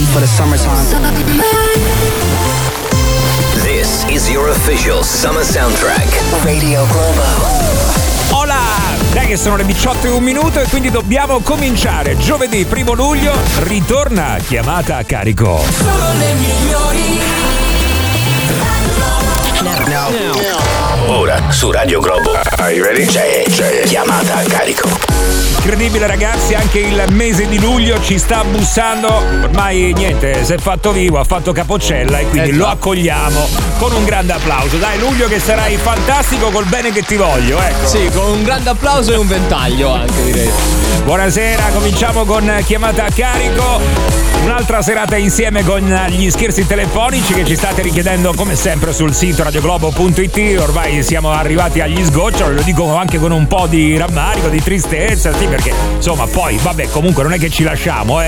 for the summertime. This is your official summer soundtrack. Radio Globo. Hola! Dai che sono le 18:01 e quindi dobbiamo cominciare. Giovedì 1 luglio ritorna Chiamata a carico. Solo le migliori. Ora su Radio Globo. Are you ready? C'è Chiamata a carico. Incredibile ragazzi, anche il mese di luglio ci sta bussando. Ormai niente, si è fatto vivo, ha fatto capocella e quindi lo accogliamo con un grande applauso. Dai luglio che sarai fantastico col bene che ti voglio, ecco. Sì, con un grande applauso e un ventaglio anche, direi. Buonasera, cominciamo con Chiamata a carico. Un'altra serata insieme con gli scherzi telefonici che ci state richiedendo come sempre sul sito radioglobo.it. Ormai siamo arrivati agli sgoccioli, lo dico anche con un po' di rammarico, di tristezza, sì, perché insomma poi vabbè, comunque non è che ci lasciamo,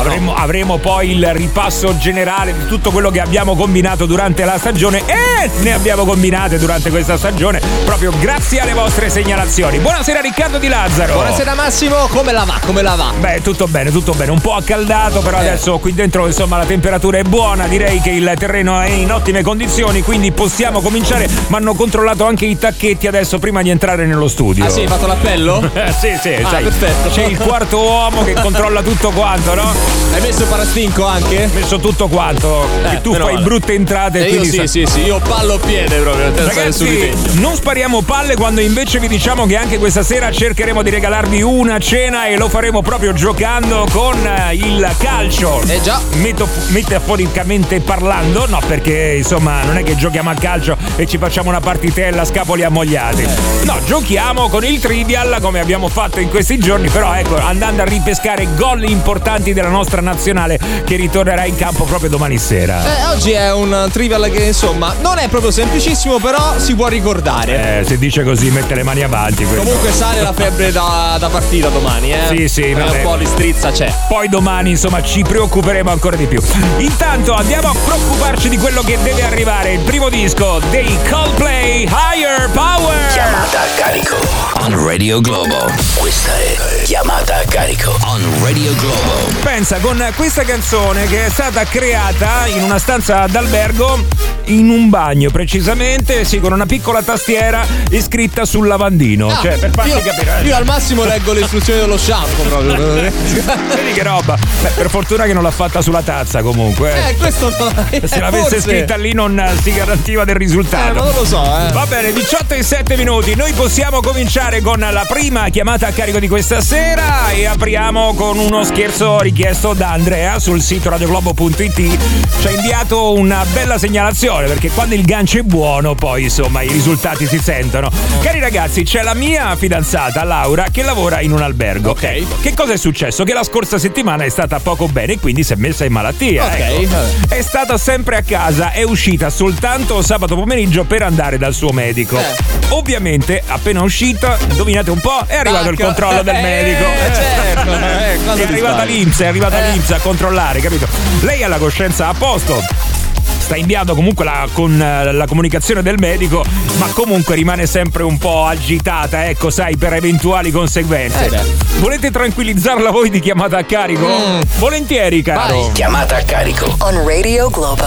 avremo poi il ripasso generale di tutto quello che abbiamo combinato durante la stagione e ne abbiamo combinate durante questa stagione proprio grazie alle vostre segnalazioni. Buonasera Riccardo Di Lazzaro. Buonasera Massimo, come la va? Beh, tutto bene, un po' accaldato, però adesso qui dentro insomma la temperatura è buona, direi che il terreno è in ottime condizioni, quindi possiamo cominciare. Mi hanno controllato anche i tacchetti adesso prima di entrare nello studio. Ah sì, hai fatto l'appello? Sì, sai, perfetto. c'è il quarto uomo che controlla tutto quanto, no? Hai messo il parastinco anche? Ho messo tutto quanto, e tu fai brutte entrate e io sì, io pallo piede proprio. Ragazzi, non spariamo palle quando invece vi diciamo che anche questa sera cercheremo di regalarvi una cena e lo faremo proprio giocando con il calcio. Già. Metaforicamente parlando, no, perché insomma non è che giochiamo a calcio e ci facciamo una partitella a scapoli ammogliati. No, giochiamo con il trivial come abbiamo fatto in questi giorni, però ecco, andando a ripescare gol importanti della nostra nazionale che ritornerà in campo proprio domani sera. Oggi è un trivial che insomma non è proprio semplicissimo, però si può ricordare. Se dice così mette le mani avanti. Comunque sale la febbre da partita domani, Sì, vabbè. Un po' di strizza c'è. Poi domani insomma ci preoccuperemo ancora di più. Intanto andiamo a preoccuparci di quello che deve arrivare, il primo disco dei Coldplay, Higher Power. Chiamata a carico on Radio Globo. Questa è Chiamata a carico on Radio Globo. Pensa, con questa canzone che è stata creata in una stanza d'albergo, in un bagno precisamente, sì, con una piccola tastiera iscritta sul lavandino. Cioè, per farti capire. Io al massimo leggo le istruzioni dello shampoo proprio. Vedi che roba. Beh, per fortuna che non l'ha fatta sulla tazza comunque. Questo no. Se l'avesse scritta lì non si garantiva del risultato. Ma non lo so, Va bene, 18:07. Noi possiamo cominciare con la prima chiamata a carico di questa sera e apriamo con uno scherzo richiesto da Andrea sul sito radioglobo.it. Ci ha inviato una bella segnalazione perché quando il gancio è buono poi insomma i risultati si sentono. Cari ragazzi, c'è la mia fidanzata Laura che lavora in un albergo. Ok. Che cosa è successo? Che la scorsa settimana è stata poco bene e quindi si è messa in malattia. Ok. Ecco. È stata sempre a casa, è uscita soltanto sabato pomeriggio per andare dal suo medico. Ovviamente appena uscita, indovinate un po', è arrivato il controllo del medico. Certo. È arrivata l'INPS a controllare, capito? Lei ha la coscienza a posto. Sta inviando comunque con la comunicazione del medico, ma comunque rimane sempre un po' agitata, ecco, sai, per eventuali conseguenze. Volete tranquillizzarla voi di chiamata a carico? Volentieri, caro. Vai. Chiamata a carico On Radio Globo.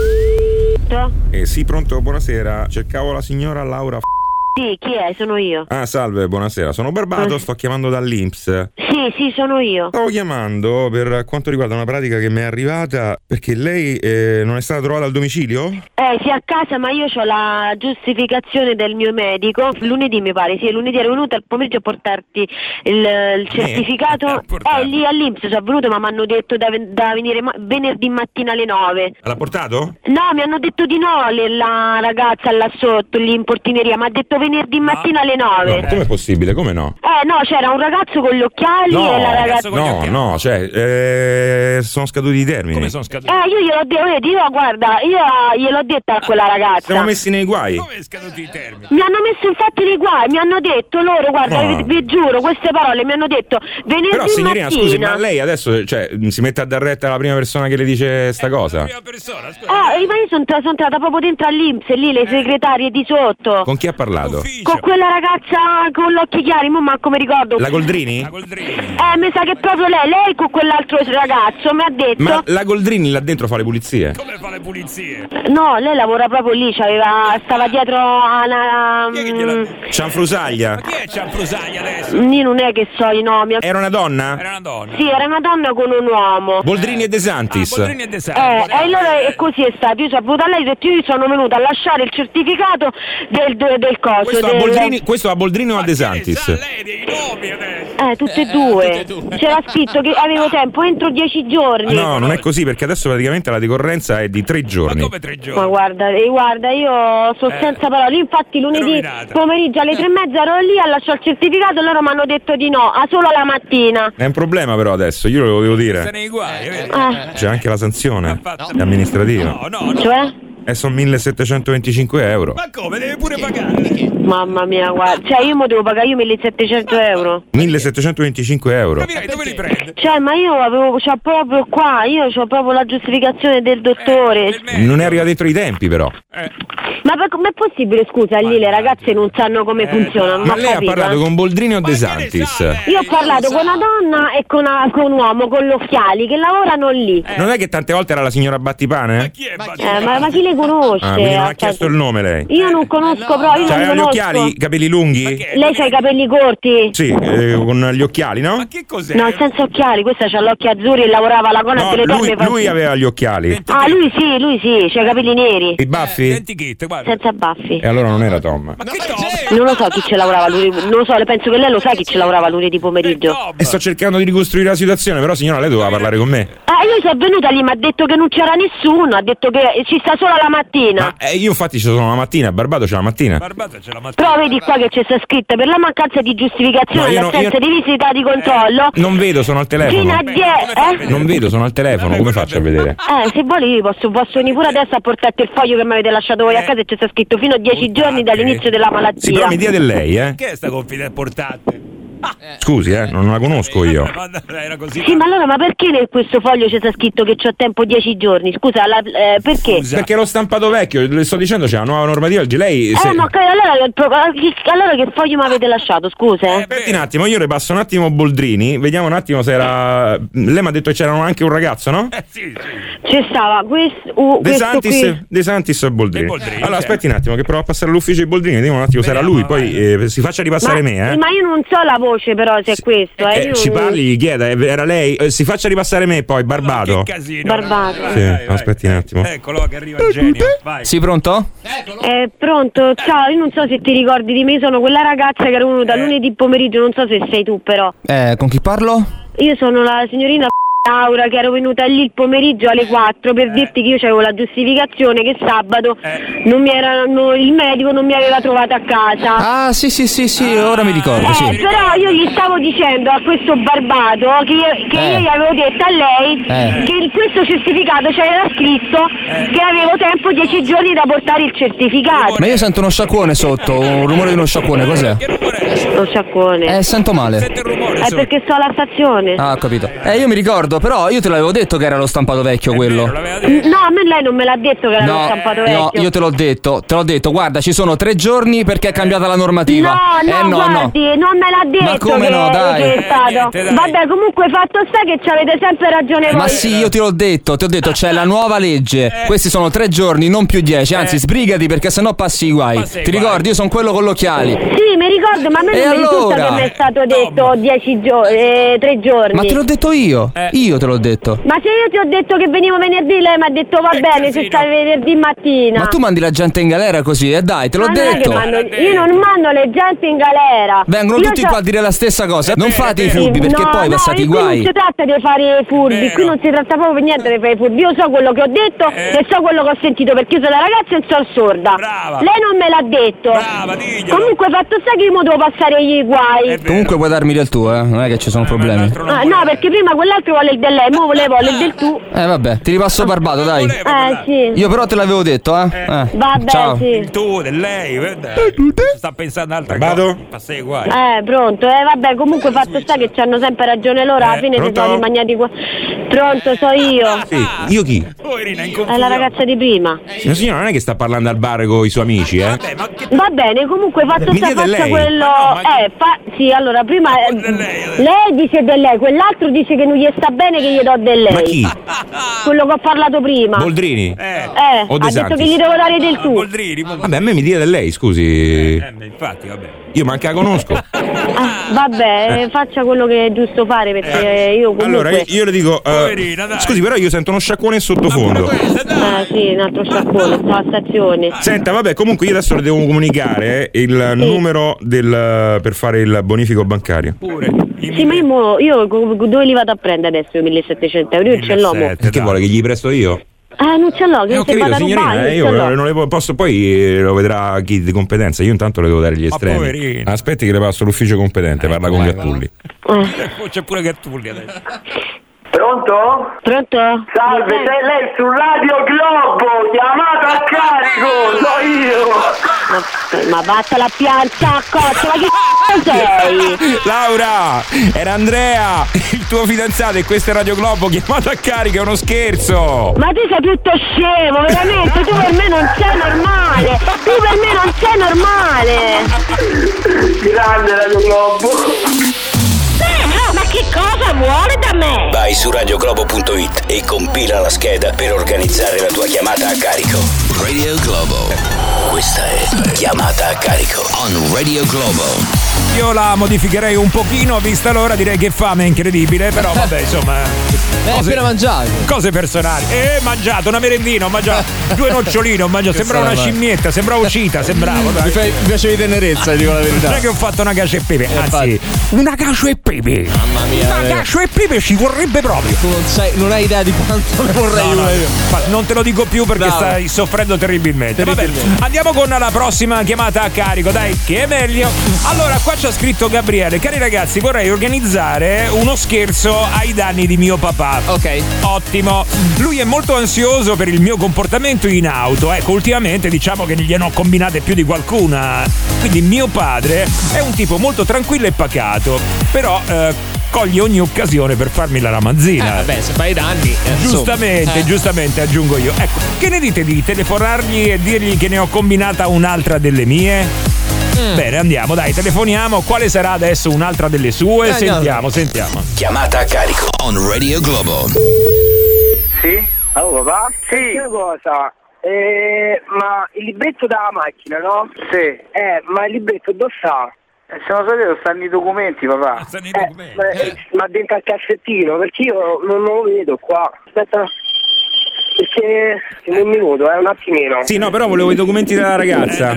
Sì, pronto, buonasera. Cercavo la signora Laura. Sì, chi è? Sono io. Ah, salve, buonasera. Sono Barbato, sto chiamando dall'INPS. Sì, sono io. Stavo chiamando per quanto riguarda una pratica che mi è arrivata, perché lei non è stata trovata al domicilio? Sì, a casa, ma io ho la giustificazione del mio medico. Lunedì mi pare, sì, lunedì ero venuta al pomeriggio a portarti il certificato. Lì all'INPS sono venuto, ma mi hanno detto da venire venerdì mattina alle 9. L'ha portato? No, mi hanno detto di no, la ragazza là sotto, lì in portineria, mi ha detto venerdì mattina alle 9. No, com'è possibile? Come no? No, c'era un ragazzo con gli occhiali e la ragazza. No, sono scaduti i termini. Come sono scaduti? Io gliel'ho detto, guarda, io gliel'ho detto a quella ragazza. Siamo messi nei guai. Come scaduti i termini? Mi hanno messo infatti nei guai, mi hanno detto loro, guarda, vi giuro, queste parole mi hanno detto venerdì Però signorina, mattina. scusi, ma lei adesso si mette a dar retta alla prima persona che le dice sta cosa? La prima persona, scusa. Ma io sono entrata proprio dentro all'INPS, lì le segretarie di sotto. Con chi ha parlato? parlato? Con quella ragazza con gli occhi chiari, mo manco mi ricordo. La Goldrini? Mi sa che proprio lei con quell'altro ragazzo mi ha detto. Ma la Goldrini là dentro fa le pulizie? Come fa le pulizie? No, lei lavora proprio lì, stava dietro a una. Cianfrusaglia? Ma chi è Cianfrusaglia adesso? Io non è che so i nomi. Era una donna? Era una donna. Sì, era una donna con un uomo. Boldrini e De Santis? Boldrini e De Santis. E allora è così è stato. Io sono venuta a lei e ho detto io sono venuta a lasciare il certificato del coso. Questo a Boldrini o a De Santis? Lei dei nomi adesso. Tutte e due. C'era scritto che avevo tempo entro 10 giorni. No, non è così, perché adesso praticamente la decorrenza è di 3 giorni. Ma come 3 giorni? Ma guarda, io sono senza parole. Infatti lunedì pomeriggio alle 3:30 ero lì a lasciare il certificato e loro mi hanno detto di no, solo la mattina. È un problema però adesso, io lo devo Se dire. nei guai, vedi? C'è anche la sanzione amministrativa. No. Cioè? E sono 1725 euro. Ma come? Deve pure pagare. Mamma mia, guarda. Cioè io mo devo pagare io 1700 euro. 1725 euro. Capirai, dove li prende? Cioè, ma io c'ho proprio qua, c'ho proprio la giustificazione del dottore. Non è arrivato dentro i tempi però. Ma com'è possibile, scusa, lì le ragazze non sanno come funzionano? Ma non ho lei ha capito, parlato con Boldrini o De Santis? Io ho parlato con una donna e con un uomo con gli occhiali che lavorano lì. Non è che tante volte era la signora Battipane? Chi è Ma chi le conosce? Quindi non ha chiesto il nome lei. Io non conosco proprio, io non Aveva gli conosco. occhiali, capelli lunghi? Lei c'ha i capelli corti? Sì, con gli occhiali, no? Ma che cos'è? No, senza occhiali, questa c'ha gli occhi azzurri e lavorava alla Conad No, delle donne. lui aveva gli occhiali. Lui sì, c'ha i capelli neri. I baffi? Senti Kit, guarda. Senza baffi. E allora non era Tom. Ma che Tom? Non lo so chi ci lavorava lunedì. Non lo so, penso che lei lo sa chi ci lavorava lunedì pomeriggio. E sto cercando di ricostruire la situazione, però signora lei doveva parlare con me. Io sono venuta lì, mi ha detto che non c'era nessuno, ha detto che ci sta solo la mattina. Ma io infatti ci sono la mattina, a Barbato c'è la mattina. Barbata c'è la mattina. Però vedi qua che c'è sta scritto per la mancanza di giustificazione, No, io l'assenza di visita di controllo. Non vedo, sono al Fino telefono. a 10, Non vedo, sono al telefono, come faccio a vedere? Se vuoi io posso venire pure adesso a portarti il foglio che mi avete lasciato voi a casa e c'è sta scritto fino a 10 giorni dall'inizio della malattia. Sì, però mi dia del lei, Che è sta confidente portante? Scusi, non la conosco io. Era così. Sì, ma allora, ma perché in questo foglio c'è sta scritto che c'ho tempo 10 giorni? Scusa, perché? Perché l'ho stampato vecchio, le sto dicendo c'è una nuova normativa oggi. Lei Ma allora che foglio mi avete lasciato, scusa? Aspetti un attimo, io ripasso un attimo Boldrini, vediamo un attimo se era. Lei mi ha detto che c'era anche un ragazzo, no? Sì. C'è stava questo qui. De Santis e Boldrini. Boldrini, Allora aspetti un attimo che provo a passare all'ufficio di Boldrini, vediamo un attimo se era lui, poi si faccia ripassare me, Ma io non so la voce però se è questo, io ci non- parli, gli chieda, era lei, si faccia ripassare me poi, Barbato. Che casino. Barbato. Vai, Sì, vai. aspetti un attimo. Eccolo che arriva il genio. Vai. Sì, pronto? Pronto, ciao, io non so se ti ricordi di me, sono quella ragazza che era venuta lunedì pomeriggio, non so se sei tu però. Con chi parlo? Io sono la signorina Laura che ero venuta lì il pomeriggio alle 4 per dirti che io avevo la giustificazione che sabato il medico non mi aveva trovato a casa. Ah, sì, ora mi ricordo, sì. Però io gli stavo dicendo a questo Barbato che io gli avevo detto a lei che in questo certificato c'era scritto che avevo tempo 10 giorni da portare il certificato. Ma io sento uno sciacquone sotto, un rumore di uno sciacquone, cos'è? Che rumore è? Lo sciacquone. Sento male. Sente il rumore. È perché sto alla stazione. Ah, ho capito. Io mi ricordo, però io te l'avevo detto che era lo stampato vecchio quello. L'aveva detto. No, a me lei non me l'ha detto che era lo stampato vecchio. No, io te l'ho detto, guarda, ci sono 3 giorni perché è cambiata la normativa. No, guardi, non me l'ha detto. Ma come che, no, dai. che è stato. Niente, dai. Vabbè, comunque fatto sta che ci avete sempre ragione voi. Ma sì, io ti ho detto, c'è la nuova legge. Questi sono 3 giorni, non più 10. Anzi, sbrigati perché sennò passi i guai. Passi i Ti guai. ricordi? Io sono quello con gli occhiali. Sì, mi ricordo, ma a me E non mi risulta allora? che mi è stato detto 10 giorni, 3 giorni. Ma te l'ho detto io. Io te l'ho detto. Ma se io ti ho detto che venivo venerdì, lei mi ha detto va bene, se casino. stai venerdì mattina. Ma tu mandi la gente in galera così, dai, te l'ho Ma non è che detto. io non mando le gente in galera. Vengono Io tutti c'ho- qua a dire la stessa cosa. Non vero, fate è i vero. furbi perché No, poi passate i qui guai. non si tratta di fare i furbi, Vero. qui non si tratta proprio per niente di fare i furbi. Io so quello che ho detto e so quello che ho sentito perché io sono la ragazza e sono sorda. Brava. Lei non me l'ha detto. Brava, diglielo. Comunque fatto sta che io mo devo passare gli guai. È vero. Comunque puoi darmi del tuo, non è che ci sono problemi. l'altro non No, voleva. perché prima quell'altro vuole il del lei, mo vuole il del tu. Vabbè, ti ripasso Barbato, dai. Voleva, Sì. Io però te l'avevo detto, Vabbè, Ciao. sì. il tu, del lei, guarda. Sta pensando a altre Barbato? cose. Passa i guai. Pronto, vabbè, comunque fatto sta che c'hanno sempre ragione loro, alla fine si pronto? sono rimagnati qua. Pronto, so io. Sì, io chi? Oh, Irina, in È confusione. la ragazza di prima. La signora non è che sta parlando al bar con i suoi amici, Vabbè, ma che Va bene, comunque faccia quello. Sì, allora prima lei dice di lei, quell'altro dice che non gli sta bene, che gli do del lei. Ma chi? Quello che ho parlato prima. Boldrini? Ha detto che gli devo dare del tu. Boldrini. Vabbè, a me mi dia del lei, scusi. Infatti, vabbè. Io manca la conosco. Vabbè, faccia quello che è giusto fare, perché io comunque... Allora, io le dico, Poverina, dai. scusi, però io sento uno sciacquone in sottofondo. Sì, un altro sciacquone, sto alla stazione. Senta, vabbè, comunque io adesso le devo comunicare il numero per fare il bonifico bancario. Pure. Sì, ma io dove li vado a prendere adesso i 1.700 euro? Io ce l'ho. Che vuole, che gli presto io? Non ce l'ho, che ho se capito, vado a signorina, rubare, io non le posso, poi lo vedrà chi di competenza. Io intanto le devo dare gli estremi. Poverino. Aspetti che le passo l'ufficio competente, parla con Gattulli. C'è pure Gattulli adesso. Pronto? Pronto? Salve, sei lei su Radio Globo, chiamata a carico, so io. Ma vattela a pianta, cozzo, ma che sei? Laura, era Andrea, il tuo fidanzato, e questo è Radio Globo, chiamato a carico, è uno scherzo. Ma tu sei tutto scemo, veramente, tu per me non sei normale. Tu per me non sei normale. Grande Radio Globo. Ma che cosa vuole da me? Vai su radioglobo.it e compila la scheda per organizzare la tua chiamata a carico. Radio Globo. Questa è chiamata a carico on Radio Globo. Io la modificherei un pochino, vista l'ora, direi che fame è incredibile, però vabbè, insomma. Appena mangiato. Cose personali. Mangiato una merendina, ho mangiato 2 noccioline, ho mangiato. Sembrava una scimmietta, sembrava uscita, sembrava. Mi piacevi tenerezza, dico la verità. Non è che ho fatto una cacio e pepe, anzi, una cacio e pepe. Mamma mia. Una cacio e pepe ci vorrebbe proprio. Tu non hai idea di quanto ne vorrei una io. Non te lo dico più perché stai soffrendo terribilmente. Vabbè, andiamo con la prossima chiamata a carico, dai, che è meglio. Allora, qua c'ha scritto Gabriele: cari ragazzi, vorrei organizzare uno scherzo ai danni di mio papà. Ok. Ottimo. Lui è molto ansioso per il mio comportamento in auto. Ecco, ultimamente diciamo che gliene ho combinate più di qualcuna. Quindi mio padre è un tipo molto tranquillo e pacato, però coglie ogni occasione per farmi la ramazzina. Vabbè, se fai i danni. Giustamente aggiungo io. Ecco, che ne dite di telefonargli e dirgli che ne ho combinata un'altra delle mie? Bene, andiamo, dai, telefoniamo. Quale sarà adesso un'altra delle sue? Sentiamo. Chiamata a carico on Radio Globo. Sì? Allora, papà? Sì. Una cosa, ma il libretto della macchina, no? Sì. Ma il libretto dove sta? Se non sapete, stanno i documenti, papà. Ma dentro al cassettino, perché io non lo vedo qua. Aspetta. Perché un minuto, un attimino. Sì, no, però volevo i documenti della ragazza.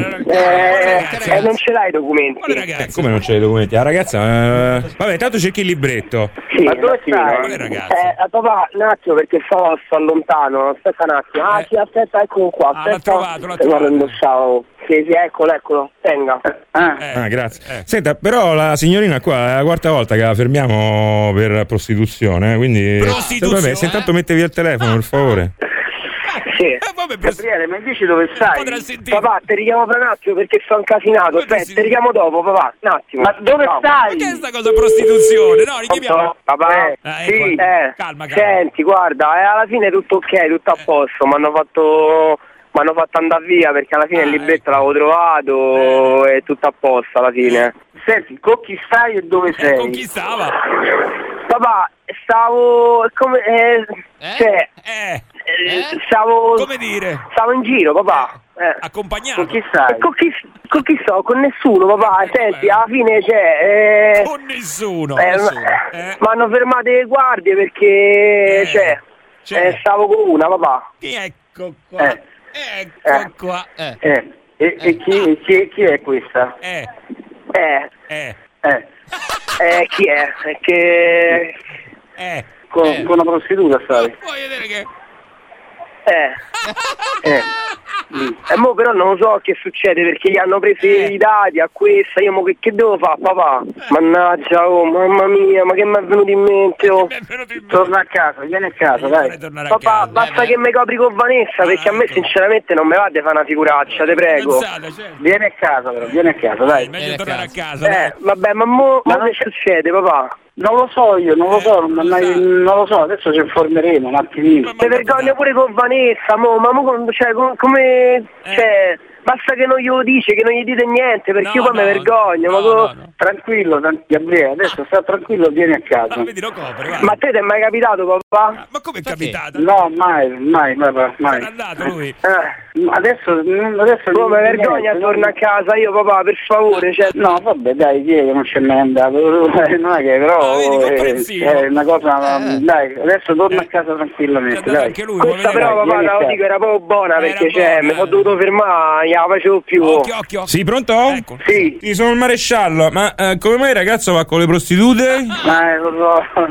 Non ce l'hai i documenti. Come non c'è i documenti? La ragazza. Vabbè, tanto cerchi il libretto. Sì, ma dove stai? Papà, un attimo, perché sto lontano. Aspetta un attimo. Sì, aspetta, eccolo qua. Aspetta. L'ha trovato. Sì, eccolo, tenga. Grazie. Senta, però la signorina qua è la quarta volta che la fermiamo per prostituzione, quindi. Prostituzione? Vabbè, se intanto mette via il telefono, per favore. Sì. Gabriele, mi dici dove stai? Papà, ti richiamo fra un attimo perché sto incasinato. Aspetta, ti richiamo dopo, papà. Un attimo. Ma dove stai? Ma che è sta cosa prostituzione? No, richiamiamo. Papà, sì. Calma. Senti, guarda, alla fine tutto ok, tutto a posto. Mi hanno fatto andare via perché alla fine il libretto l'avevo trovato e tutto a posto alla fine. Senti, con chi stai e dove sei? Con chi stava? Papà, stavo come dire? Stavo in giro, papà. Accompagnato? Con chi stai? Con chi sto? Con nessuno, papà. Senti, alla fine con nessuno. Mi hanno fermato le guardie perché stavo con una, papà. Ecco qua. Ecco qua. E chi è questa? Chi è? Che con una prostituta stai? Vuoi vedere che mo però non lo so che succede perché gli hanno preso i dati a questa. Io mo che devo fare, papà? Mannaggia, mamma mia, ma che mi è venuto in mente? Torna a casa, vieni a casa, dai. Papà, basta che mi copri con Vanessa perché a me sinceramente non mi va di fare una figuraccia, te prego. Vieni a casa però, dai. Meglio tornare a casa. Vabbè, ma mo che succede, papà? Non lo so io, non lo so, adesso ci informeremo un attimino. Ti vergogno pure con Vanessa, ma come basta che non glielo dice, che non gli dite niente, perché io poi mi vergogno. No. Tranquillo, Gabriele, adesso sta tranquillo, vieni a casa. Vedi, lo copre, ma a te ti è mai capitato, papà? Ma come è capitato? No, mai, papà, mai. È andato lui? Adesso mi vergogna, torno a casa io, papà, per favore. Cioè... No, vabbè, dai, chi è che non c'è mai andato? Non è che però è una cosa. Dai, adesso torno a casa tranquillamente. Dai. Anche lui, questa però, papà, la dico, era proprio buona, perché mi sono dovuto fermare, non la facevo più. Occhio. Sì, pronto? Ecco. Sì. Sono il maresciallo, ma come mai il ragazzo va con le prostitute? Lo so,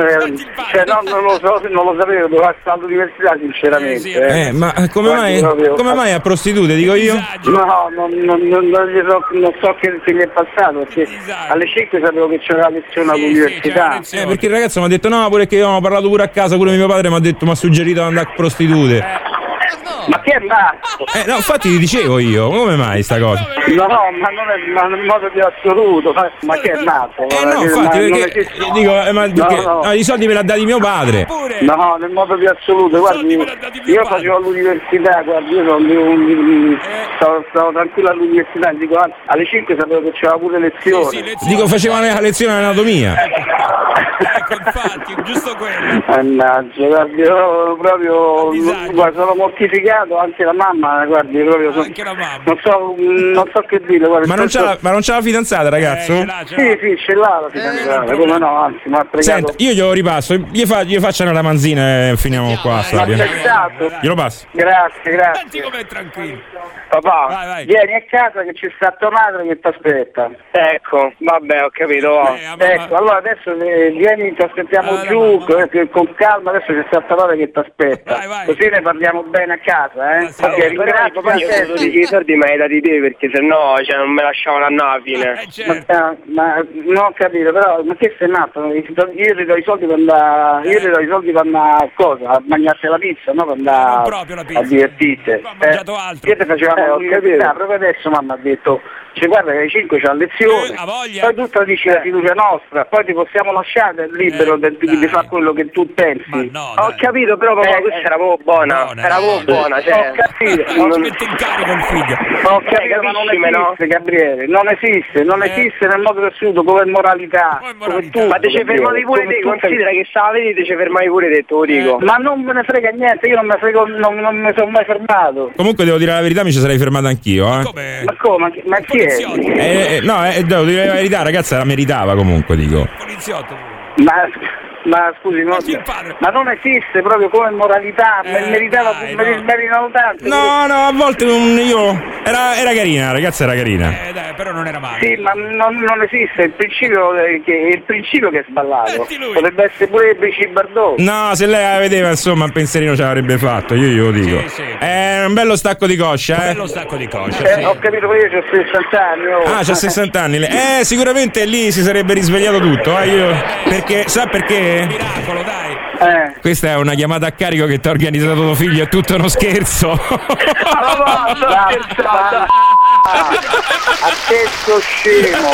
non lo so, non lo sapevo, dove sta all'università sinceramente. Ma come mai a prostitute, dico io? No, non so che gli è passato, perché alle 5 sapevo che c'era la lezione all'università. Perché il ragazzo mi ha detto no, pure che io ho parlato pure a casa, pure mio padre mi ha suggerito di andare a prostitute. Ma che è matto? No, infatti ti dicevo io, come mai sta cosa? No, ma non è in modo più assoluto, ma che è matto? No, infatti, perché dico, no, i soldi me li ha dati mio padre. No, nel modo più assoluto, guardi, io facevo all'università, guardi, io stavo tranquillo all'università, dico, alle 5 sapevo che c'era pure lezione. Dico, facevano la lezione di anatomia. Ecco, infatti, giusto quello. Mannaggia, guardi, io proprio sono mortificato, anche la mamma, guardi, proprio anche la mamma. Non so che dire, guardi. Ma non c'ha la fidanzata, ragazzo? Sì, ce l'ha la fidanzata, come no, anzi, mi ha pregato. Senta, io glielo ripasso, gli faccio una ramanzina e finiamo qua. Glielo passo. Grazie. Senti com'è tranquillo. Papà, vai. vieni a casa che c'è sta tua madre che ti aspetta. Ecco, vabbè, ho capito. Ecco, allora adesso vieni, ti aspettiamo giù con calma, adesso c'è sta tua madre che ti aspetta. Vai. Così ne parliamo bene a casa, eh? Perché ringrazio, papà, io ho i soldi me li hai dati te, perché sennò non me lasciavano andare alla fine. Ma non ho capito, però, ma che sei matto? Io ti do i soldi per andare, a cosa? A mangiarsi la pizza, no? Per andare a divertirti. Ho mangiato altro. Io ti facevamo l'università, proprio adesso mamma ha detto, guarda che alle 5 c'è lezione, poi tu dici la fiducia nostra, poi ti possiamo lasciare libero di fare quello che tu pensi. Ho capito, però papà, questa era proprio buona, cioè. Ho capito, non mette in carico il figlio. Ho capito, ma non esiste, Gabriele, non esiste nel modo assoluto come moralità. Ma te ci fermavi pure te, considera che stava vedete, ci fermavi pure te, te lo dico. Ma non me ne frega niente, io non mi sono mai fermato. Comunque devo dire la verità, mi ci sarei fermato anch'io, Ma come? Ma chi è? Devo dire la verità, ragazza, la meritava comunque, dico. Poliziotto. Ma scusi, ma non esiste proprio come moralità, meritano tanto. No, a volte era carina, la ragazza era carina. Dai, però non era male. Sì, ma non esiste, il principio che è sballato. Potrebbe essere pure il Brigitte Bardot. No, se lei la vedeva, insomma, un pensierino ce l'avrebbe fatto, io glielo dico. Sì. È un bello stacco di coscia, Bello stacco di coscia. Ho capito, io ho 60 anni. C'ha 60 anni. Sicuramente lì si sarebbe risvegliato tutto, perché, sa perché? Miracolo, dai. Questa è una chiamata a carico che ti ha organizzato tuo figlio, è tutto uno scherzo. A te sto scemo.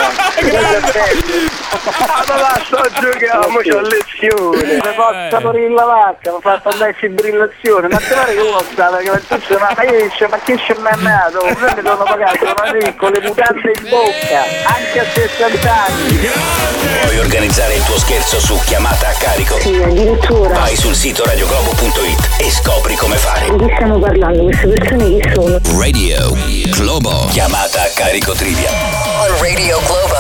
Sto giocando, c'ho lezione. Mi posso aprire la vacca, mi ha fatto andare in fibrillazione. Ma te pare che uno sta, ma io dice, ma che c'è mai andato? Mi sono pagato con le mutande in bocca, anche a 60 anni. Vuoi organizzare il tuo scherzo su chiamata a carico? Sì, addirittura. Vai sul sito radioglobo.it e scopri come fare. Di chi stiamo parlando? Queste persone chi sono? Radio Globo. Chiamata a carico trivia. On Radio Globo.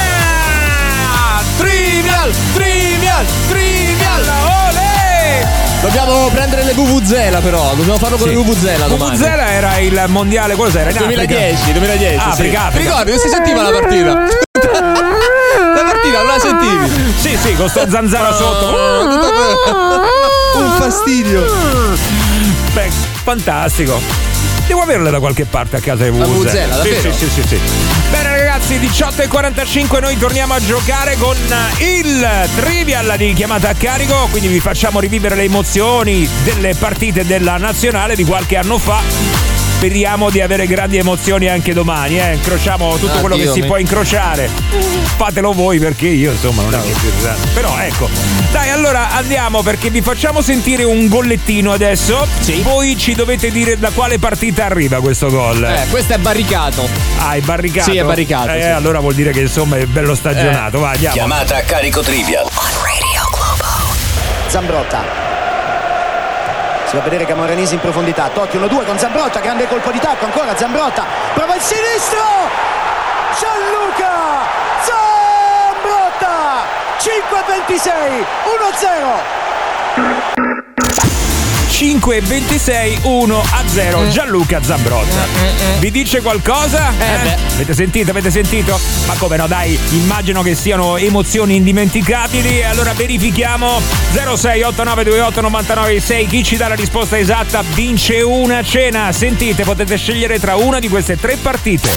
Trivial, olè! Dobbiamo prendere le Vuvuzela però, dobbiamo farlo con le Vuvuzela domani. Vuvuzela era il mondiale, cosa era? 2010. Africa. Ti ricordi, non si sentiva la partita? La partita non la sentivi? Sì, con sto zanzaro sotto. Un fastidio. Beh, fantastico. Devo averle da qualche parte a casa di Vuvuzela. Davvero? Sì. Bene ragazzi, 18:45, noi torniamo a giocare con il Trivial di chiamata a carico, quindi vi facciamo rivivere le emozioni delle partite della nazionale di qualche anno fa. speriamo di avere grandi emozioni anche domani, incrociamo tutto quello che si può incrociare. Fatelo voi, perché io insomma non è che però ecco. Dai, allora andiamo, perché vi facciamo sentire un gollettino adesso. Sì. Voi ci dovete dire da quale partita arriva questo gol. Questo è barricato. Ah, è barricato? Sì, è barricato. Sì. Allora vuol dire che insomma è bello stagionato. Vai, andiamo. Chiamata a carico trivia. On Radio Globo. Zambrotta. Si va a vedere Camoranesi in profondità. Totti 1-2 con Zambrotta, grande colpo di tacco, ancora Zambrotta. Prova il sinistro. Gianluca Zambrotta. 5-26, 1-0. 5-26, 1-0. Gianluca Zambrotta. Vi dice qualcosa? Avete sentito? Ma come no, dai, immagino che siano emozioni indimenticabili. Allora verifichiamo. 0689289996. Chi ci dà la risposta esatta vince una cena. Sentite, potete scegliere tra una di queste 3 partite.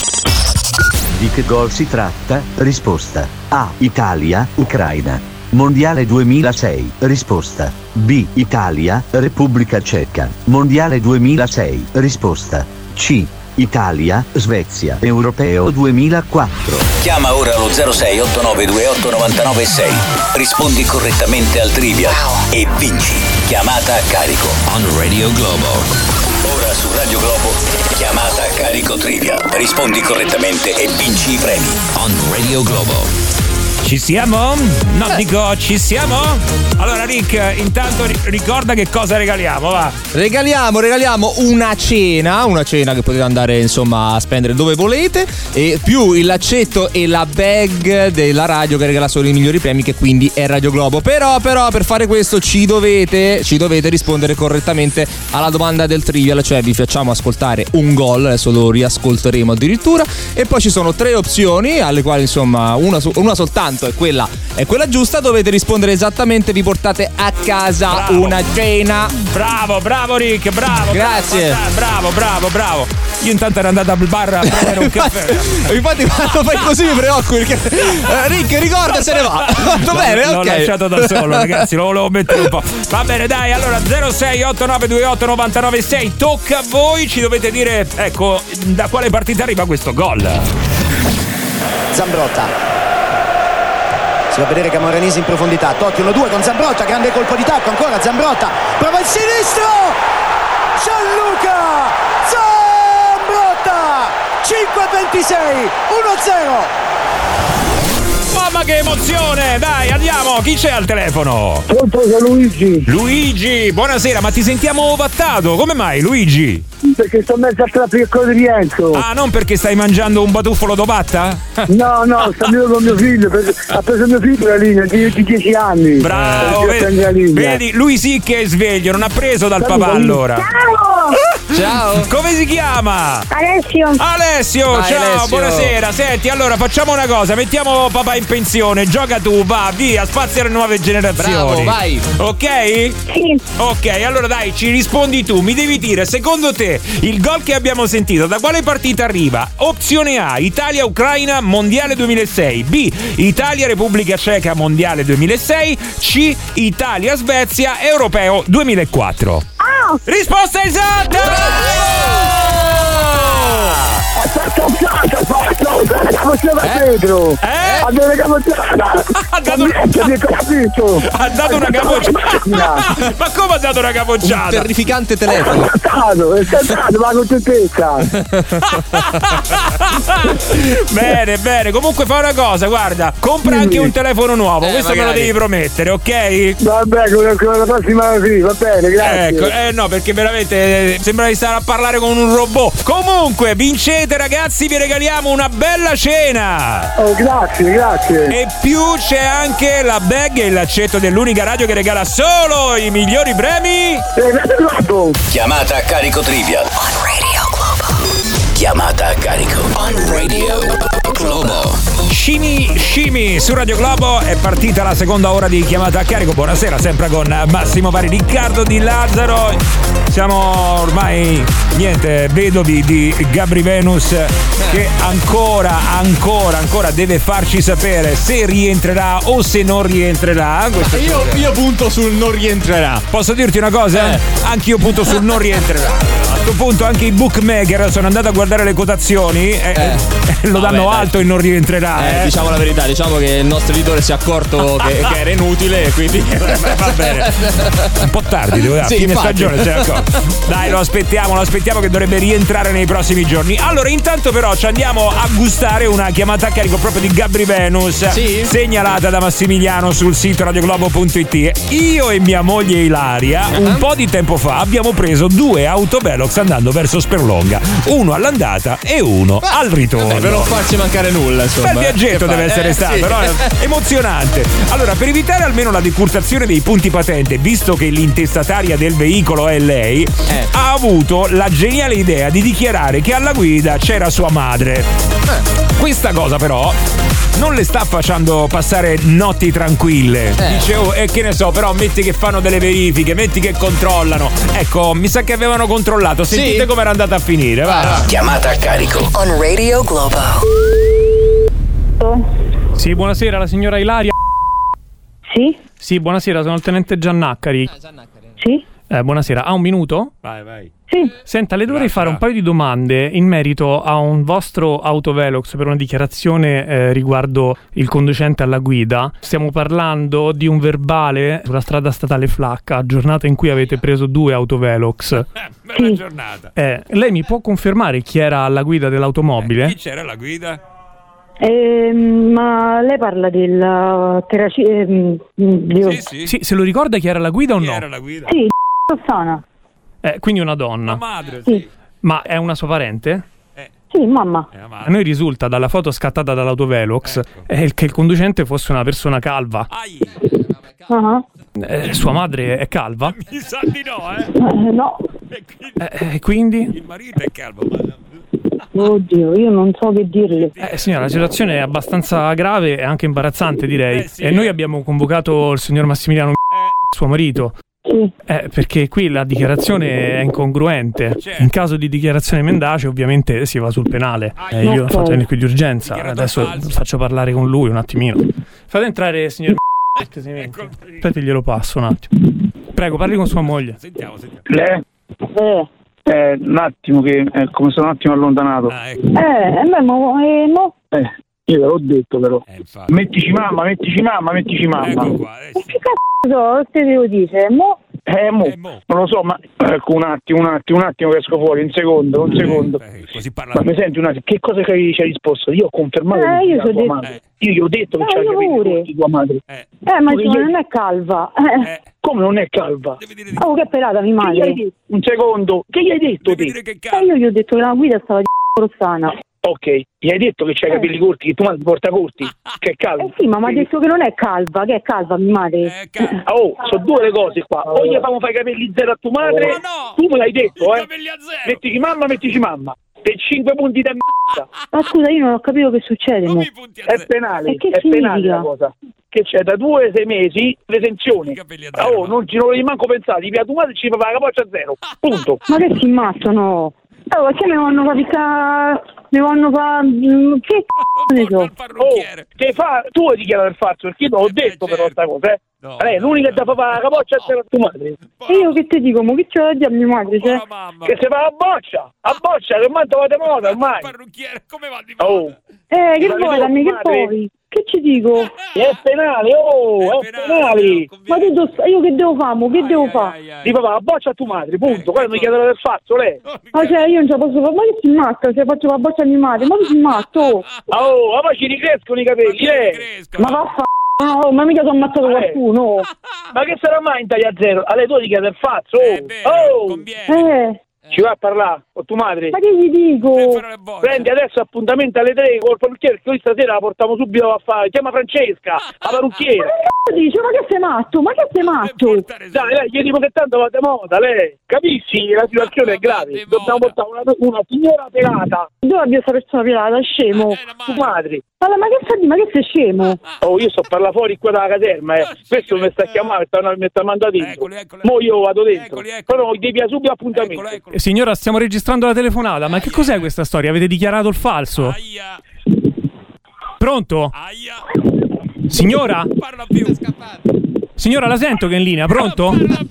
Di che gol si tratta? Risposta A. Italia, Ucraina. Mondiale 2006. Risposta B. Italia, Repubblica Ceca. Mondiale 2006. Risposta C. Italia, Svezia. Europeo 2004. Chiama ora lo 0689289996. Rispondi correttamente al trivia e vinci. Chiamata a carico on Radio Globo. Ora su Radio Globo, chiamata a carico trivia. Rispondi correttamente e vinci i premi on Radio Globo. Ci siamo? No, dico ci siamo? Allora Rick, intanto ricorda che cosa regaliamo, va? Regaliamo una cena che potete andare insomma a spendere dove volete, e più il laccetto e la bag della radio che regala solo i migliori premi, che quindi è Radio Globo. Però per fare questo ci dovete rispondere correttamente alla domanda del trivial, cioè vi facciamo ascoltare un gol, adesso lo riascolteremo addirittura, e poi ci sono 3 opzioni alle quali insomma una soltanto è quella giusta. Dovete rispondere esattamente, vi portate a casa una cena. Bravo Rick, bravo. Grazie. Bravo. Io intanto ero andato al bar a prendere un caffè. Infatti quando fai così mi preoccupi, perché Rick ricorda, se ne va. Va bene, ok. L'ho lasciato da solo, ragazzi, lo volevo mettere un po'. Va bene, dai, allora 0689289996. Tocca a voi, ci dovete dire, ecco, da quale partita arriva questo gol. Zambrotta. Si va a vedere Camoranesi in profondità. Totti 1-2 con Zambrotta, grande colpo di tacco, ancora Zambrotta. Prova il sinistro. Gianluca Zambrotta. 5-26, 1-0. Mamma che emozione! Dai, andiamo! Chi c'è al telefono? Pronto, Luigi, buonasera, ma ti sentiamo ovattato, come mai Luigi? Perché sto mezzo al traffico di Rienzo. Ah, non perché stai mangiando un batuffolo d'ovatta? No, sto andando con mio figlio, ha preso mio figlio la linea di 10 anni. Bravo, vedi, lui sì che è sveglio, non ha preso dal papà allora. Ciao! Come si chiama? Alessio, ciao, Alessio. Buonasera. Senti, allora facciamo una cosa, mettiamo papà in pensione, gioca tu, va, via, spazio alle nuove generazioni. Bravo, vai. Ok? sì, Ok, allora dai, ci rispondi tu, mi devi dire, secondo te, il gol che abbiamo sentito da quale partita arriva? Opzione A, Italia-Ucraina, Mondiale 2006. B, Italia-Repubblica Ceca, Mondiale 2006. C, Italia-Svezia, Europeo 2004. Risposta esatta! Pedro ha dato una capocciata. Ma come ha dato una capocciata? Un terrificante telefono. È saltato, ma con certezza. Bene, comunque fa una cosa, guarda, compra anche un telefono nuovo, questo magari. me lo devi promettere, ok? Vabbè, con la prossima sì, va bene, grazie. Ecco, no, perché veramente sembra di stare a parlare con un robot. Comunque, vincete ragazzi, vi regaliamo una bella cena. Oh, grazie. E più c'è anche la bag e il laccetto dell'unica radio che regala solo i migliori premi. Chiamata a carico trivia. On Radio Globo. Chiamata a carico. On Radio Globo. Scimi su Radio Globo, è partita la seconda ora di Chiamata a carico. Buonasera, sempre con Massimo Vari, Riccardo Di Lazzaro. Siamo ormai vedovi di Gabry Venus, che ancora deve farci sapere se rientrerà o se non rientrerà. Io punto sul non rientrerà. Posso dirti una cosa? Anch'io punto sul non rientrerà. A questo punto anche i bookmaker sono andati a guardare le quotazioni lo danno alto e non rientrerà. Diciamo la verità, diciamo che il nostro editore si è accorto che era inutile e quindi va bene. Un po' tardi, devo dire, fine stagione. Dai, lo aspettiamo che dovrebbe rientrare nei prossimi giorni. Allora, intanto però ci andiamo a gustare una chiamata a carico proprio di Gabry Venus, segnalata da Massimiliano sul sito radioglobo.it. Io e mia moglie Ilaria un po' di tempo fa abbiamo preso 2 autovelox andando verso Sperlonga, uno all'andata e uno al ritorno. Per non farci mancare nulla, insomma. Bel viaggetto deve essere stato, no? Emozionante. Allora, per evitare almeno la decurtazione dei punti patente, visto che l'intestataria del veicolo è lei, ha avuto la geniale idea di dichiarare che alla guida c'era sua madre. Questa cosa però non le sta facendo passare notti tranquille. Dice, che ne so, però metti che fanno delle verifiche, metti che controllano. Ecco, mi sa che avevano controllato. Sentite come era andata a finire. Va. Chiamata a carico. On Radio Globo. Sì, buonasera, la signora Ilaria. Sì? Sì, buonasera, sono il tenente Giannacari. Sì? Buonasera, ha un minuto? Vai. Sì. Senta, le dovrei fare un paio di domande in merito a un vostro autovelox per una dichiarazione riguardo il conducente alla guida. Stiamo parlando di un verbale sulla strada statale Flacca, giornata in cui avete preso 2 autovelox. Bella giornata. Lei mi può confermare chi era alla guida dell'automobile? Chi c'era alla guida? Ma lei parla del Sì, se lo ricorda chi era alla guida o no? Chi era la guida? Sì, Rossana. Quindi una donna. La madre, sì. Ma è una sua parente? Sì, mamma. A noi risulta dalla foto scattata dall'autovelox che il conducente fosse una persona calva. Sua madre è calva? Mi sa di no, no. E quindi? Il marito è calvo. Oddio, io non so che dirle. Signora, la situazione è abbastanza grave e anche imbarazzante, direi. E noi abbiamo convocato il signor Massimiliano, suo marito. Sì. Perché qui la dichiarazione è incongruente. In caso di dichiarazione mendace ovviamente si va sul penale. Io ho fatto venire qui di urgenza. Adesso faccio parlare con lui un attimino. Fate entrare, signor Aspetti, glielo passo un attimo. Prego, parli con sua moglie. Sentiamo. Lei? Un attimo che come sono un attimo allontanato. No. Io te l'ho detto però. Mettici mamma. Ecco qua, Che cazzo te devo dire? Mo? Non lo so, ma ecco un attimo che esco fuori, un secondo. Così parla. Ma mi senti un attimo, che cosa che ci hai risposto? Io ho confermato che io tua madre. Io gli ho detto che c'è capelli tua madre. Ma non è calva. Come non è calva? Che pelata mia madre. Un secondo, che gli hai detto te? Io gli ho detto che la guida stava di Rossana. Ok, gli hai detto che c'hai i capelli corti, che tua madre porta corti, che è calva. Sì, ma mi ha detto che non è calva, che è calva mia madre. Sono 2 le cose qua. O gli fanno fare i capelli zero a tua madre, tu me l'hai detto, Mettici mamma. Per 5 punti da m***a. Ma scusa, io non ho capito che succede. È penale, e che è penale la cosa. Che c'è da 2 a 6 mesi detenzione. Non ci devi manco pensare, via tua madre ci fa la capoccia a 0. Punto. Ma che si ammazzano? Perché mi vanno a che c***o ne so? Che fa? Tu hai dichiarato il falso, perché io te l'ho detto però sta cosa, l'unica da fare la capoccia è tua madre. E io che ti dico, ma che ce l'ho da dire a mia madre? Che se fa a boccia, che manto vado moda ormai. Come va di moda? Che vuoi da me, che poi? Che ci dico? È penale, è penale. Ma io che devo fare? Che devo fare? Di papà, a boccia a tua madre, punto. Guarda, mi chiedono del falso, lei. Ma io non ce la posso fare, ma che si immazza se faccio la boccia a mia madre? Ma che si immazza? Ma ci ricrescono i capelli, Ma vaffanculo. No, ma mica sono ammazzato qualcuno. Ma che sarà mai in taglia 0? A lei tu ti chiede il falso. Ci va a parlare con tua madre? Ma che gli dico? Prendi adesso appuntamento alle 3 col parrucchiere, che noi stasera la portiamo subito a fare. Chiama Francesca, la parrucchiera. Ma che dice? Ma che sei matto? Ma che sei matto? Dai, lei, gli dico che tanto va di moda, lei. Capisci? La situazione è grave. Dobbiamo portare una signora pelata. Dove abbia questa persona pelata? Scemo. Tua madre. Allora, ma che sta di? Ma che sei scemo? Oh, io sto a parlare fuori qua dalla caserma, Questo mi sta a chiamare, mi sta mandando dentro. Mo' io vado dentro. Però devi subito appuntamento. Signora, stiamo registrando la telefonata, ma che cos'è questa storia? Avete dichiarato il falso? Pronto? Signora? Signora, la sento che è in linea, pronto?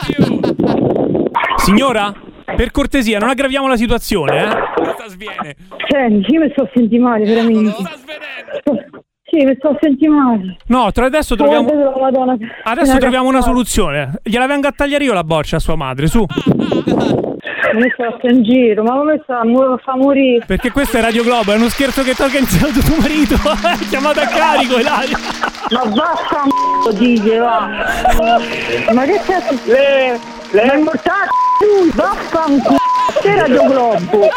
Signora? Per cortesia, non aggraviamo la situazione, Senti, io mi sto a sentire male, veramente. Sì, mi sto a sentire male. No, adesso troviamo... Adesso troviamo una soluzione. Gliela vengo a tagliare io la boccia a sua madre, su. Mi sto in giro, ma come fa morire? Perché questo è Radio Globo, è uno scherzo che ti ha organizzato tuo marito. Chiamata a carico, Ilaria. Ma basta dice, va. Ma che cazzo? Lei mortale vaffanculo. C'è Radio Globo.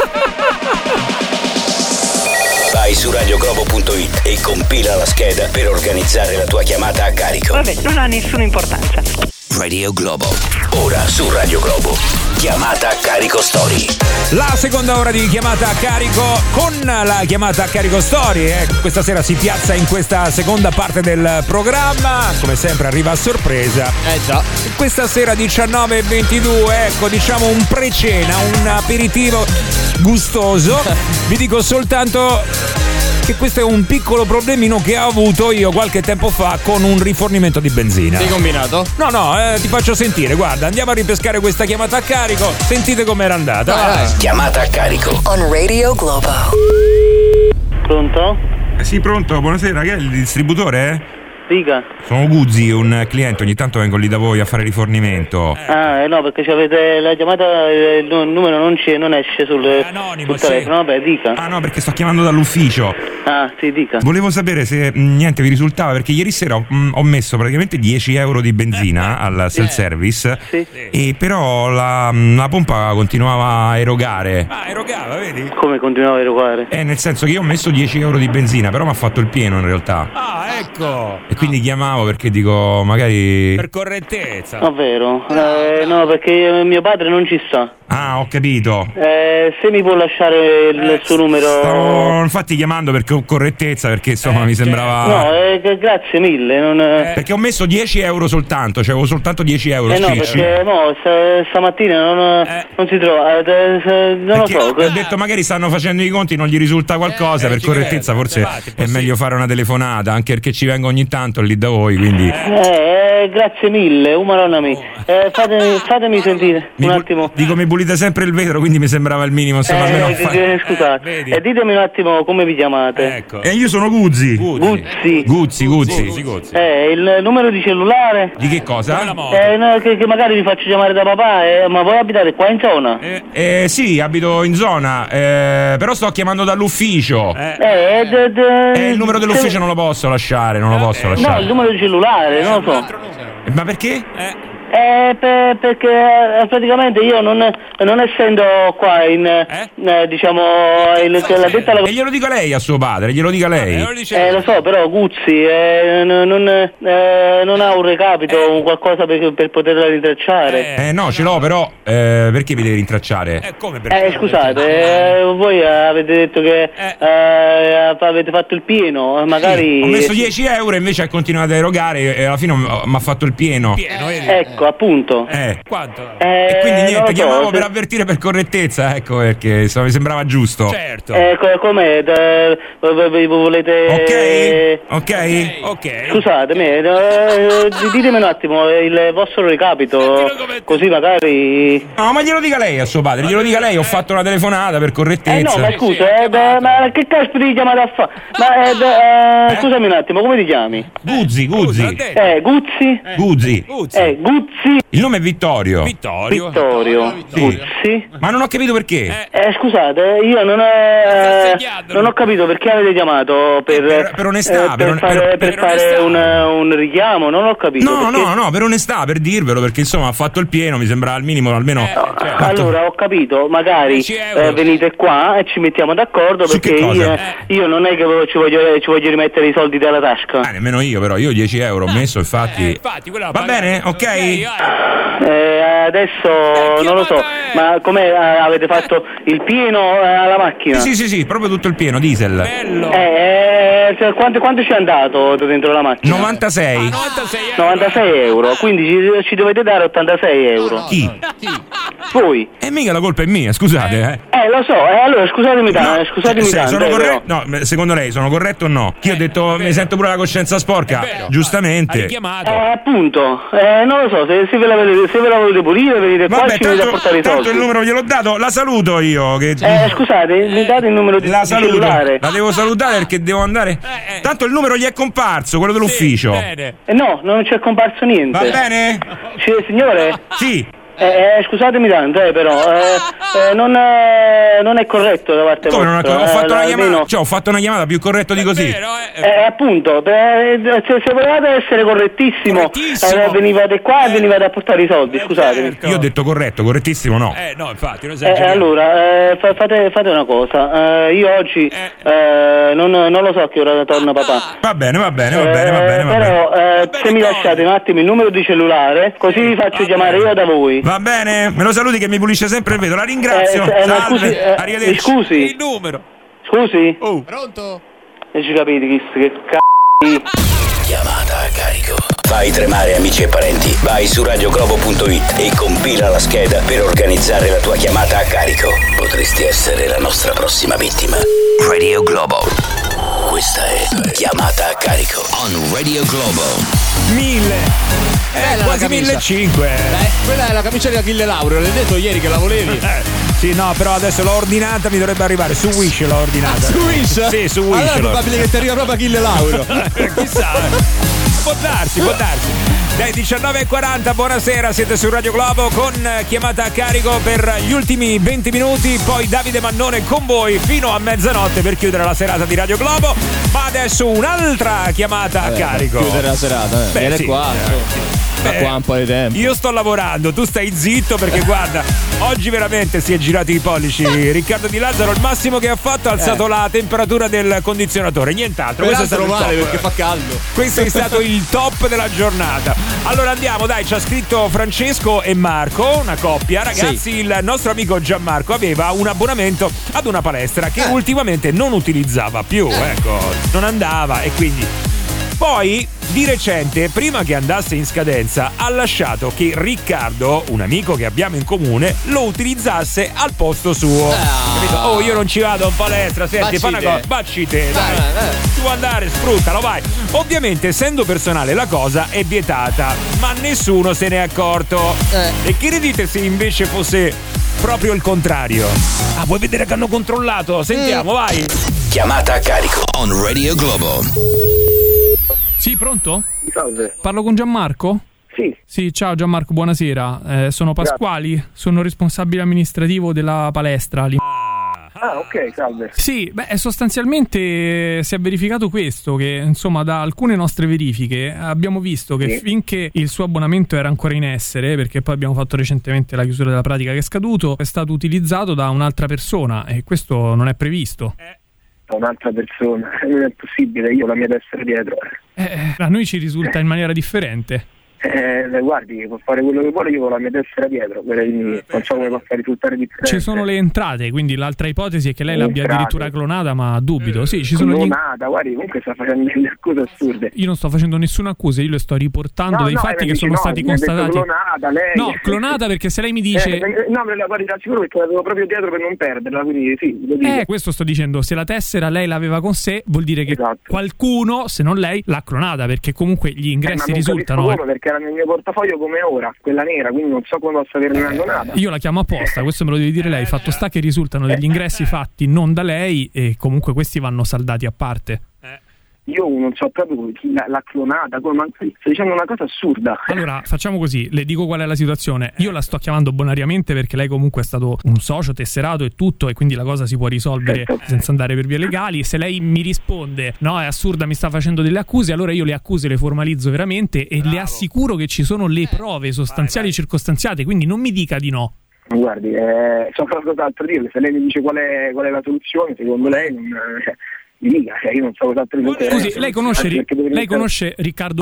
Vai su radioglobo.it e compila la scheda per organizzare la tua chiamata a carico. Vabbè, non ha nessuna importanza. Radio Globo. Ora su Radio Globo. Chiamata a carico story. La seconda ora di chiamata a carico con la chiamata a carico story. Questa sera si piazza in questa seconda parte del programma. Come sempre arriva a sorpresa. Già. Questa sera 19:22, ecco, diciamo un pre-cena, un aperitivo gustoso. Vi dico soltanto che questo è un piccolo problemino che ho avuto io qualche tempo fa con un rifornimento di benzina. Sei combinato? No, ti faccio sentire, guarda, andiamo a ripescare questa chiamata a carico, sentite com'era andata. Vai. Chiamata a carico. On Radio Globo. Pronto? Sì, pronto, buonasera, che è il distributore? Dica. Sono Guzzi, un cliente, ogni tanto vengo lì da voi a fare rifornimento. No, perché avete la chiamata, il numero non esce sul telefono, vabbè, dica. No, perché sto chiamando dall'ufficio. Sì, dica. Volevo sapere se niente vi risultava, perché ieri sera ho messo praticamente 10 euro di benzina al self-service, sì. E però la pompa continuava a erogare. Erogava, vedi? Come continuava a erogare? Nel senso che io ho messo 10 euro di benzina, però mi ha fatto il pieno in realtà. Ecco. E quindi chiamavo perché dico, magari... Per correttezza. Davvero? No, perché mio padre non ci sta. Ho capito. Se mi può lasciare il suo numero... Stavo infatti chiamando per correttezza, perché insomma mi sembrava... No, grazie mille. Perché ho messo 10 euro soltanto, cioè avevo soltanto 10 euro. No, perché stamattina non si trova. Non lo so. Ho detto magari stanno facendo i conti, non gli risulta qualcosa, per correttezza forse è meglio fare una telefonata, anche perché ci vengo ogni tanto lì da voi, quindi... Grazie mille, Maronna mia. Fatemi sentire un attimo. Dico, mi pulite sempre il vetro, quindi mi sembrava il minimo. Scusate, ditemi un attimo come vi chiamate. Ecco. Io sono Guzzi. Guzzi. Il numero di cellulare? Di che cosa? Che magari vi faccio chiamare da papà, ma voi abitate qua in zona? Sì, abito in zona, però sto chiamando dall'ufficio. Il numero dell'ufficio non lo posso lasciare, No, il numero di cellulare, non lo so. Ma perché? Perché praticamente io non essendo qua diciamo la detta la... E glielo dico lei a suo padre, glielo dica lei. Lo so, però Guzzi non ha un recapito o qualcosa per poterla rintracciare. No, ce l'ho, però perché mi deve rintracciare? Come perché? Scusate, voi avete detto che avete fatto il pieno, magari... Ho messo 10 euro e invece ha continuato a erogare e alla fine mi ha fatto il pieno. Ecco, appunto. Quanto? E quindi niente, chiamavo per avvertire per correttezza, ecco perché mi sembrava giusto. Certo. Com'è? Volete... Ok. Scusatemi, ditemi un attimo il vostro recapito, così magari... No, ma glielo dica lei a suo padre, glielo dica lei, ho fatto una telefonata per correttezza. No, ma scusa, ma che cazzo ti chiamate a fare? Scusami un attimo, come ti chiami? Guzzi. Guzzi? Guzzi. Guzzi. Il nome è Vittorio. Vittorio Sì. Guzzi. Ma non ho capito perché. Scusate, io non ho capito perché avete chiamato per onestà, per fare un richiamo, non ho capito. No, per onestà, per dirvelo, perché insomma ha fatto il pieno, mi sembra al minimo almeno. Allora ho capito, magari venite qua e ci mettiamo d'accordo, perché io non è che ci voglio rimettere i soldi dalla tasca. Nemmeno io, però io 10 euro ho messo, infatti. Va bene, ok? Adesso non lo so, ma come avete fatto il pieno alla macchina? Sì, proprio tutto il pieno, diesel. Quanto ci è andato dentro la macchina? 96. 96 euro, quindi ci dovete dare 86 euro. Chi? Voi. E mica la colpa è mia, scusate. Lo so, allora scusatemi tanto. Sono corretto? No, secondo lei sono corretto o no? Io ho detto mi sento pure la coscienza sporca. Giustamente. Appunto, non lo so, se ve la volete pulire, venite qua e ci venite a portare i soldi. Tanto il numero gliel'ho dato, la saluto io. Scusate, mi date il numero di cellulare? La devo salutare perché devo andare. Tanto il numero gli è comparso, quello dell'ufficio. No, non c'è comparso niente. Va bene? Signore? Sì. Scusatemi tanto, però non è corretto da parte vostra. Come non ho fatto una chiamata? Ho fatto una chiamata più corretta di così. Appunto, se volevate essere correttissimo. Venivate qua e venivate a portare i soldi, scusatemi. Io ho detto correttissimo no. No, infatti, allora, fate una cosa. Io oggi non lo so a che ora torna papà. Va bene. Però se mi lasciate un attimo il numero di cellulare, così vi faccio chiamare io da voi. Va bene, me lo saluti che mi pulisce sempre il vetro, la ringrazio. Salve, arrivederci. Scusi. Il numero. Scusi. Pronto? E ci capite che c***i. Chiamata a carico. Fai tremare amici e parenti. Vai su radioglobo.it e compila la scheda per organizzare la tua chiamata a carico. Potresti essere la nostra prossima vittima. Radio Globo. Questa è Chiamata a carico on Radio Globo. 1000. Quasi 1500. Quella è la camicia di Achille Lauro, l'hai detto ieri che la volevi. Sì, no, però adesso l'ho ordinata, mi dovrebbe arrivare su Wish, l'ho ordinata. Su Wish? Sì, su Wish. Allora è probabile che ti arriva proprio Achille Lauro. Chissà. Può darsi. Dai, 19:40, buonasera, siete su Radio Globo con chiamata a carico per gli ultimi 20 minuti, poi Davide Mannone con voi fino a mezzanotte per chiudere la serata di Radio Globo. Ma adesso un'altra chiamata a carico. Chiudere la serata, viene qua. Da qua un po' di tempo. Io sto lavorando, tu stai zitto perché guarda, oggi veramente si è girato i pollici. Riccardo Di Lazzaro, il massimo che ha fatto ha alzato la temperatura del condizionatore, nient'altro. Questo è stato il top, perché fa caldo. Questo è stato il top della giornata. Allora andiamo, dai, ci ha scritto Francesco e Marco, una coppia. Ragazzi, il nostro amico Gianmarco aveva un abbonamento ad una palestra che ultimamente non utilizzava più, ecco, non andava e quindi poi di recente, prima che andasse in scadenza, ha lasciato che Riccardo, un amico che abbiamo in comune, lo utilizzasse al posto suo. Capito? Oh, io non ci vado in palestra, senti, fa una cosa, bacci te, dai. Tu vuoi andare, sfruttalo, vai. Ovviamente, essendo personale, la cosa è vietata, ma nessuno se n'è accorto. E che ne dite se invece fosse proprio il contrario? Ah, vuoi vedere che hanno controllato? Sentiamo, vai. Chiamata a carico on Radio Globo. Sì, pronto? Salve. Parlo con Gianmarco? Sì, ciao Gianmarco, buonasera. Sono Pasquali, sono responsabile amministrativo della palestra. Ok, salve. Sì, sostanzialmente si è verificato questo, che insomma da alcune nostre verifiche abbiamo visto che finché il suo abbonamento era ancora in essere, perché poi abbiamo fatto recentemente la chiusura della pratica che è scaduto, è stato utilizzato da un'altra persona e questo non è previsto. Un'altra persona, non è possibile, io ho la mia tessera dietro. A noi ci risulta in maniera differente. Guardi, può fare quello che vuole, io ho la mia tessera dietro, non so come possa risultare differente. Ci sono le entrate, quindi l'altra ipotesi è che lei l'abbia addirittura clonata, ma dubito. Sì, ci sono clonata, guardi, comunque sta facendo delle accuse assurde. Io non sto facendo nessuna accusa, io le sto riportando dei fatti che sono stati constatati. Clonata, lei. No, clonata perché se lei mi dice no, me la guardi da sicuro perché l'avevo proprio dietro per non perderla, quindi sì, lo dico. Questo sto dicendo, se la tessera lei l'aveva con sé, vuol dire che qualcuno, se non lei, l'ha clonata, perché comunque gli ingressi risultano. Perché era nel mio portafoglio come ora, quella nera, quindi non so come possa averne una clonata. Io la chiamo apposta, questo me lo devi dire lei. Fatto sta che risultano degli ingressi fatti non da lei e comunque questi vanno saldati a parte. io non so proprio chi l'ha clonata, ma sto dicendo una cosa assurda. Allora, facciamo così, le dico qual è la situazione. Io la sto chiamando bonariamente perché lei comunque è stato un socio tesserato e tutto, e quindi la cosa si può risolvere senza andare per vie legali. Se lei mi risponde no, è assurda, mi sta facendo delle accuse, allora io le accuse le formalizzo veramente e le assicuro che ci sono le prove sostanziali e circostanziate, quindi non mi dica di no. Guardi, so cos'altro dire, se lei mi dice qual è la soluzione, secondo lei non... mi dica, io non so cos'altro dire. Scusi, lei conosce Riccardo?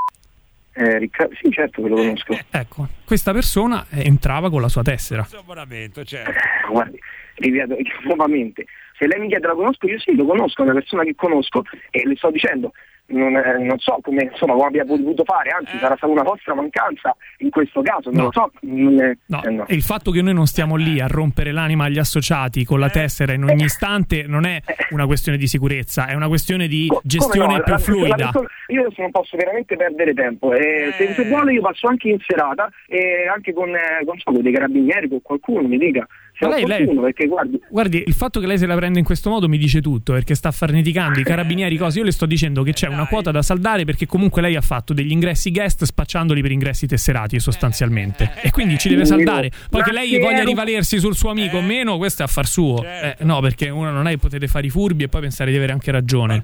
Sì, certo che lo conosco. Ecco, questa persona entrava con la sua tessera. Guardi, ripeto nuovamente, se lei mi chiede la conosco, io sì, lo conosco, è una persona che conosco e le sto dicendo, non so come abbia potuto fare, anzi sarà stata una vostra mancanza in questo caso, non lo so. No. E il fatto che noi non stiamo lì a rompere l'anima agli associati con la tessera in ogni istante non è una questione di sicurezza, è una questione di gestione più fluida. Io adesso non posso veramente perdere tempo, se vuole io passo anche in serata e anche con dei carabinieri, con qualcuno mi dica. Perché guardi, il fatto che lei se la prende in questo modo mi dice tutto, perché sta farneticando i carabinieri, cose. Io le sto dicendo che c'è una quota da saldare, perché comunque lei ha fatto degli ingressi guest spacciandoli per ingressi tesserati sostanzialmente, e quindi ci deve saldare. Poi che lei voglia rivalersi sul suo amico o meno, questo è affar suo. No, perché uno non è che potete fare i furbi e poi pensare di avere anche ragione.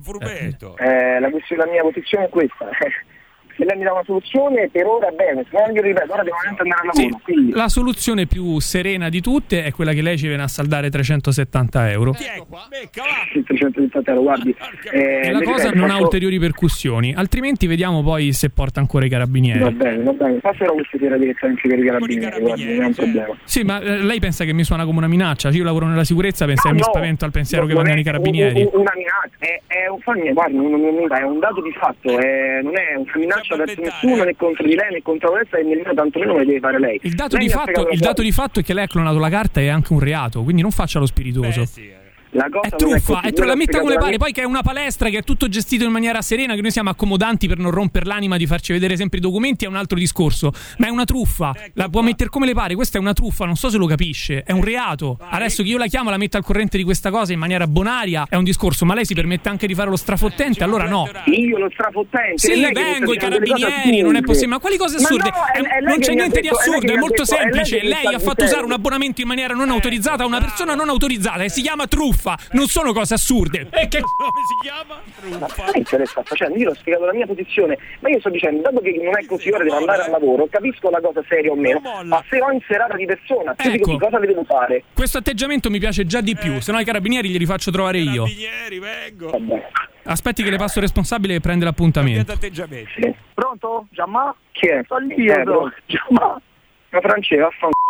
La mia posizione è questa. Se lei mi dà una soluzione per ora bene, se no io ripeto, ora devo andare al lavoro. Sì, la soluzione più serena di tutte è quella che lei ci viene a saldare 370 euro. 370 euro, guardi. E la cosa non ha ulteriori percussioni, altrimenti vediamo poi se porta ancora i carabinieri. Va bene, passerò questa sera direttamente per i carabinieri, guardi, non è un problema. Sì, ma lei pensa che mi suona come una minaccia? Io lavoro nella sicurezza, pensa che mi spavento al pensiero che vengano i carabinieri? Una minaccia, è un dato di fatto, non è una minaccia verso nessuno, né contro di lei né contro la destra, e nemmeno tantomeno lo deve fare lei. Il dato di fatto è che lei ha clonato la carta e è anche un reato, quindi non faccia lo spiritoso. La cosa è truffa, la metta come le pare. Poi che è una palestra, che è tutto gestito in maniera serena, che noi siamo accomodanti per non romper l'anima di farci vedere sempre i documenti, è un altro discorso. Ma è una truffa, la può mettere come le pare. Questa è una truffa, non so se lo capisce, è un reato. Adesso che io la chiamo, la metto al corrente di questa cosa in maniera bonaria, è un discorso. Ma lei si permette anche di fare lo strafottente? Allora no. Io lo strafottente? Sì, vengo, i carabinieri, non è possibile. Ma quali cose assurde? Non c'è niente di assurdo, è molto semplice. Lei ha fatto usare un abbonamento in maniera non autorizzata a una persona non autorizzata, e si chiama truffa. Non sono cose assurde. E che come si chiama? Ma lei se ne sta facendo? Io ho spiegato la mia posizione, ma io sto dicendo, dato che non è così, ora devo andare al lavoro, capisco la cosa seria o meno, ma se ho in serata di persona, dico, cosa le devo fare? Questo atteggiamento mi piace già di più, se no i carabinieri glieli faccio trovare io. Carabinieri, vengo. Vabbè. Aspetti che le passo il responsabile che prende l'appuntamento. Sì. Pronto? Giamma? Chi è? Sono io. Giamma? Ma Francesco,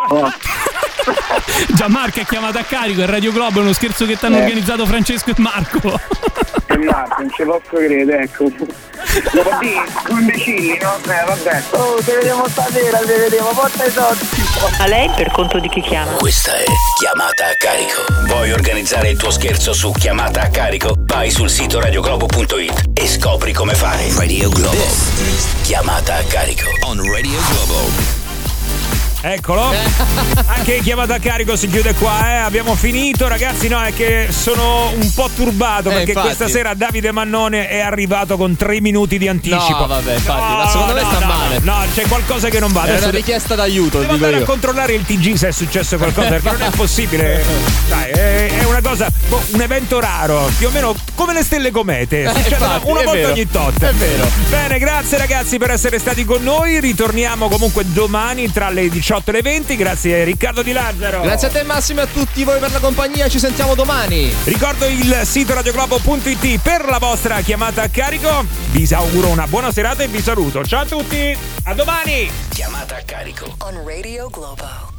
Gianmarco è chiamato a carico, è Radio Globo, è uno scherzo che ti hanno organizzato Francesco e Marco. E Marco, non ci posso credere, ecco. Dopo di imbecilli, no? Vabbè. Oh, te vediamo stasera, porta i soldi. A lei per conto di chi chiama? Questa è Chiamata a Carico. Vuoi organizzare il tuo scherzo su Chiamata a Carico? Vai sul sito radioglobo.it e scopri come fare. Radio Globo. Chiamata a Carico on Radio Globo. Eccolo, anche Chiamata a Carico si chiude qua, Abbiamo finito, ragazzi. No, è che sono un po' turbato perché questa sera Davide Mannone è arrivato con 3 minuti di anticipo. No, vabbè, infatti, ma secondo me sta male. No, c'è qualcosa che non va. È una richiesta d'aiuto. Devo andare a controllare il TG se è successo qualcosa, perché non è possibile. Dai, è una cosa, un evento raro, più o meno come le stelle comete. Succedono una volta ogni tot. È vero. Bene, grazie ragazzi per essere stati con noi. Ritorniamo comunque domani tra le 18 e le 20. Grazie a Riccardo Di Lazzaro. Grazie a te Massimo e a tutti voi per la compagnia. Ci sentiamo domani. Ricordo il sito radioglobo.it per la vostra chiamata a carico. Vi auguro una buona serata e vi saluto. Ciao a tutti, a domani. Chiamata a Carico on Radio Globo.